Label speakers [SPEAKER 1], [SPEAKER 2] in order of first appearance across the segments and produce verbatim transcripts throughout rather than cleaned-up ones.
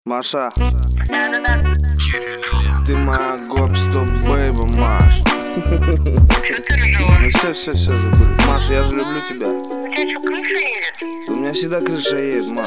[SPEAKER 1] Маша,
[SPEAKER 2] Да-да-да.
[SPEAKER 1] ты моя гоп-стоп бэйба, Маш.
[SPEAKER 2] Чё ты ржёшь?
[SPEAKER 1] Ну все, все, все, забыли. Маша, я же люблю тебя.
[SPEAKER 2] У тебя что, крыша едет?
[SPEAKER 1] У меня всегда крыша едет, Маш.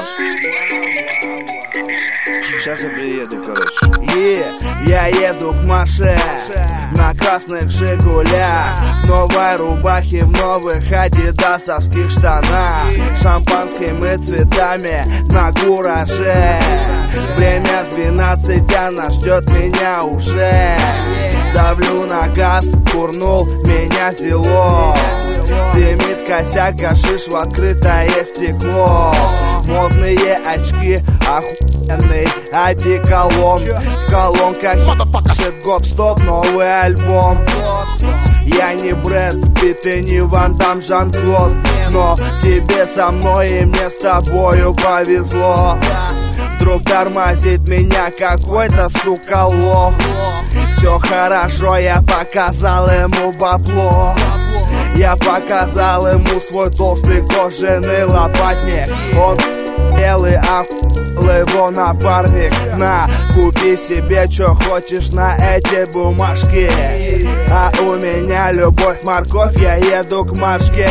[SPEAKER 1] Сейчас я приеду, короче.
[SPEAKER 3] Е, я еду к Маше на красных Жигулях, в новой рубахе, в новых адидасовских штанах, шампанскими цветами на кураже. Время двенадцать, она ждет меня уже. Давлю на газ, курнул меня село. Дымит косяк, гашиш в открытое стекло. Модные очки, охуенный одеколон. В колонках гоп-стоп, новый альбом. Я не Брэд Питт и не Ван Дам, Жан-Клод, но тебе со мной и мне с тобою повезло. Вдруг тормозит меня какой-то сука лох. Все хорошо, я показал ему бабло. Я показал ему свой толстый кожаный лопатник. Он белый, охуел его напарник. На, купи себе, что хочешь на эти бумажки. А у меня любовь, морковь, я еду к Машке.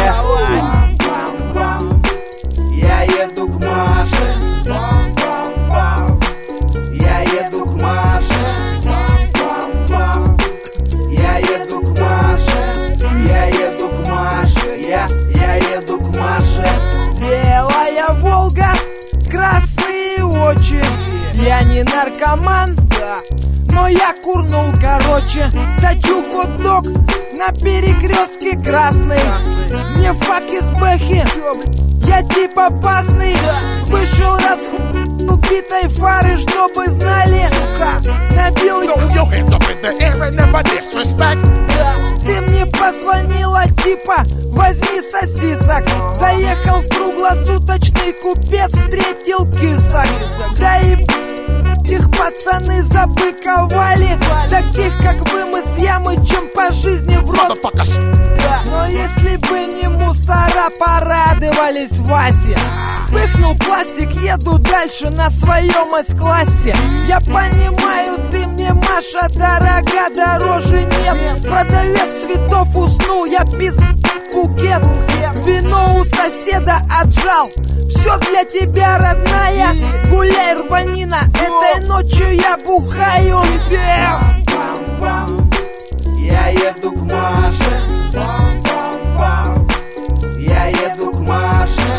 [SPEAKER 3] Я еду к Маше. Я еду к Маше. Я еду к Маше. Я еду к Маше. Я, я еду к Маше. Белая Волга, красные очи. Я не наркоман, но я курнул, короче. Точу хот-дог на перекрестке красный. Мне фак из бэхи, я типа опасный. Вышел раз убитой фары, чтобы знали. Набил я. Ты мне позвонила, типа, возьми сосисок. Заехал в круглосуточный купец, встретил кисок. Да и их пацаны забыковали. Таких, как вы, мы с Ямычем по жизни в рот. Но если бы не мусора, порадовались Васе. Пыхнул пластик, еду дальше на своем эс-классе. Я понимаю, ты мне, Маша, дорога, дороже нет. Продавец цветов уснул, я пиз букет. Вино у соседа отжал. Все для тебя, родная. Гуляй, рванина, этой ночью я бухаю. Я еду к Маше. Я еду к Маше.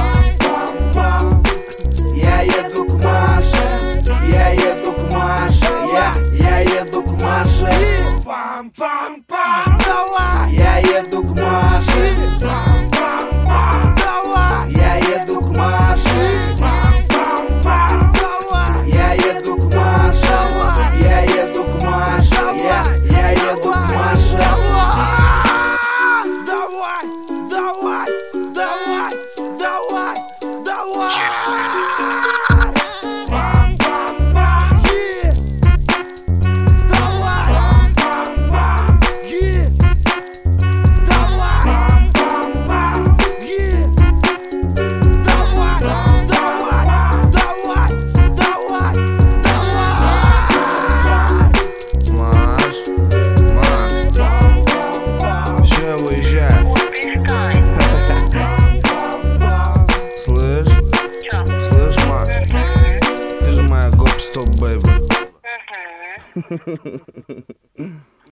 [SPEAKER 3] Я еду к Маше. Я еду к Маше. Я, я еду к Маше. Пам-пам-пам. Давай. Я еду к Маше. Пам-пам-пам. Давай. Я еду к Маше. Пам-пам-пам. Давай. Я еду к Маше. Я еду к Маше. Я, я еду к Маше. Давай. Давай. Давай. Давай. Давай. Пам-пам-пам. Yeah. Давай. Пам-пам-пам. Yeah. Давай. Пам-пам-пам. Yeah. Давай. Давай. Давай. Давай. Давай.
[SPEAKER 1] Маш, Маш, все, я выезжаю.
[SPEAKER 2] Перестань.
[SPEAKER 1] Слышь,
[SPEAKER 2] Чё?
[SPEAKER 1] слышь, Маш, ты же моя гоп-стоп бэйба.
[SPEAKER 2] Мгм.